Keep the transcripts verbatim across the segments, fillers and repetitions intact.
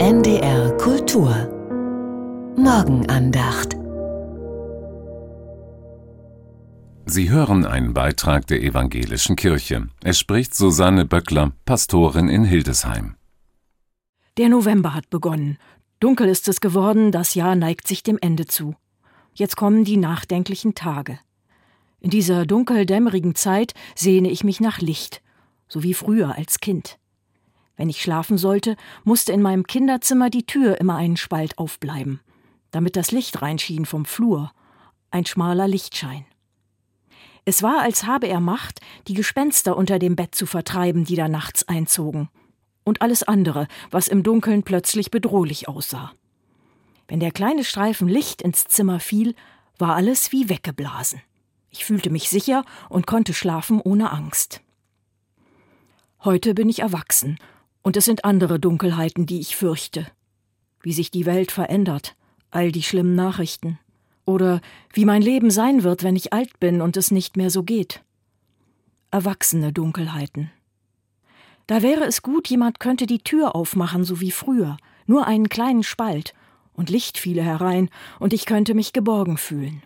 N D R Kultur Morgenandacht. Sie hören einen Beitrag der Evangelischen Kirche. Es spricht Susanne Böckler, Pastorin in Hildesheim. Der November hat begonnen. Dunkel ist es geworden, das Jahr neigt sich dem Ende zu. Jetzt kommen die nachdenklichen Tage. In dieser dunkel-dämmerigen Zeit sehne ich mich nach Licht, so wie früher als Kind. Wenn ich schlafen sollte, musste in meinem Kinderzimmer die Tür immer einen Spalt aufbleiben, damit das Licht reinschien vom Flur, ein schmaler Lichtschein. Es war, als habe er Macht, die Gespenster unter dem Bett zu vertreiben, die da nachts einzogen, und alles andere, was im Dunkeln plötzlich bedrohlich aussah. Wenn der kleine Streifen Licht ins Zimmer fiel, war alles wie weggeblasen. Ich fühlte mich sicher und konnte schlafen ohne Angst. Heute bin ich erwachsen, und es sind andere Dunkelheiten, die ich fürchte. Wie sich die Welt verändert, all die schlimmen Nachrichten. Oder wie mein Leben sein wird, wenn ich alt bin und es nicht mehr so geht. Erwachsene Dunkelheiten. Da wäre es gut, jemand könnte die Tür aufmachen, so wie früher, nur einen kleinen Spalt, und Licht fiele herein, und ich könnte mich geborgen fühlen.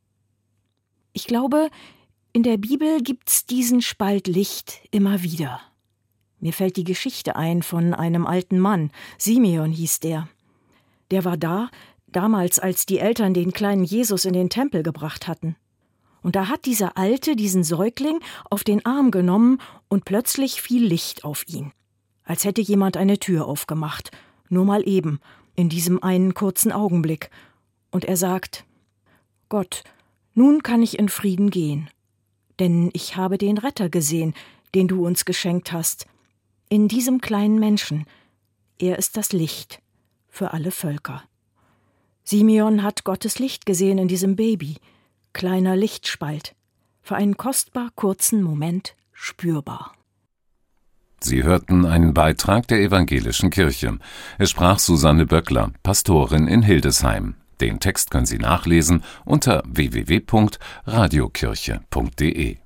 Ich glaube, in der Bibel gibt's diesen Spalt Licht immer wieder. Mir fällt die Geschichte ein von einem alten Mann, Simeon hieß der. Der war da, damals, als die Eltern den kleinen Jesus in den Tempel gebracht hatten. Und da hat dieser Alte diesen Säugling auf den Arm genommen und plötzlich fiel Licht auf ihn. Als hätte jemand eine Tür aufgemacht, nur mal eben, in diesem einen kurzen Augenblick. Und er sagt: Gott, nun kann ich in Frieden gehen, denn ich habe den Retter gesehen, den du uns geschenkt hast. In diesem kleinen Menschen, er ist das Licht für alle Völker. Simeon hat Gottes Licht gesehen in diesem Baby, kleiner Lichtspalt, für einen kostbar kurzen Moment spürbar. Sie hörten einen Beitrag der Evangelischen Kirche. Es sprach Susanne Böckler, Pastorin in Hildesheim. Den Text können Sie nachlesen unter w w w punkt radiokirche punkt d e.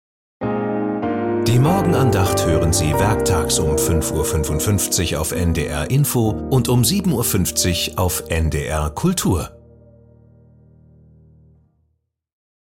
Die Morgenandacht hören Sie werktags um fünf Uhr fünfundfünfzig auf N D R Info und um sieben Uhr fünfzig auf N D R Kultur.